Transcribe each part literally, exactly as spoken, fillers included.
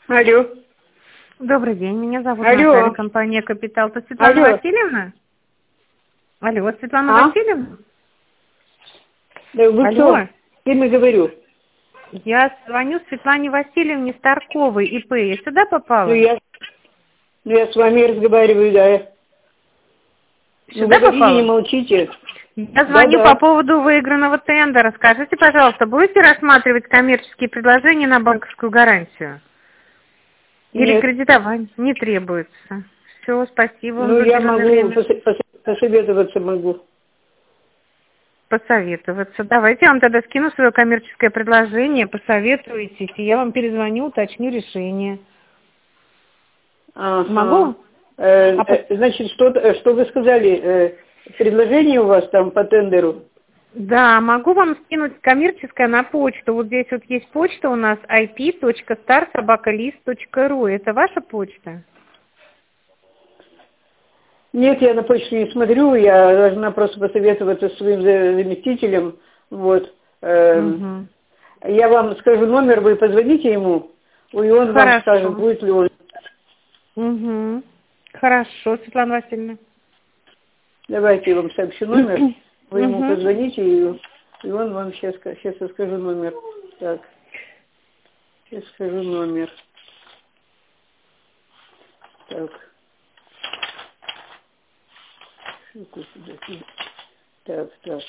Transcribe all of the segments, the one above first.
Алло. Добрый день, меня зовут Алло. Наталья, компания «Капитал». Это Светлана Алло. Васильевна? Алло, Светлана А? Васильевна? Да вы Алло. кто? С кем я говорю? Я звоню Светлане Васильевне Старковой, ИП. Я сюда попала? Ну я, ну, я с вами разговариваю, да. Ну Сюда говорите, попала? не молчите. Я звоню Да-да. по поводу выигранного тендера. Скажите, пожалуйста, будете рассматривать коммерческие предложения на банковскую гарантию? Или Нет. кредитование? Не требуется. Все, спасибо вам Ну за я уделенное могу время. пос- пос- посоветоваться могу. Посоветоваться. Давайте я вам тогда скину свое коммерческое предложение, посоветуйтесь, и я вам перезвоню, уточню решение. Ага. Могу? Э, А по- э, значит, что, э, что вы сказали? Э, предложение у вас там по тендеру? Да, могу вам скинуть коммерческое на почту. Вот здесь вот есть почта у нас ай пи точка стар собака лист точка ру. Это ваша почта? Нет, я на почту не смотрю, я должна просто посоветоваться с своим за- заместителем. Вот. Эм, Угу. Я вам скажу номер, вы позвоните ему, и он вам скажет, Хорошо. будет ли он. Угу. Хорошо, Светлана Васильевна. Давайте я вам сообщу номер, вы ему Угу. позвоните, и, и он вам сейчас, сейчас я скажу номер. Так, сейчас скажу номер. Так. Что сюда, сюда. Так, так.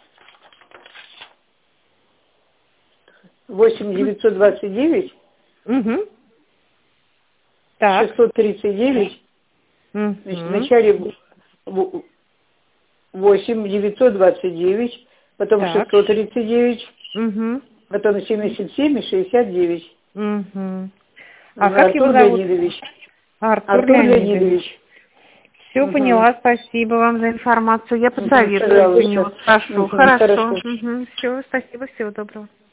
восемь девятьсот двадцать девять Угу. Так. шестьсот тридцать девять. Угу. Значит, в начале восемь девятьсот двадцать девять, потом Так. шестьсот тридцать девять, Угу. потом семьдесят семь и шестьдесят девять. Угу. А как его Артур зовут? Леонидович. Артур Артур Леонидович. Леонидович. Все Угу. поняла, спасибо вам за информацию. Я Угу, посоветую у него. пожалуйста. Спрошу. Угу, Хорошо. хорошо. Угу. Все, спасибо, всего доброго.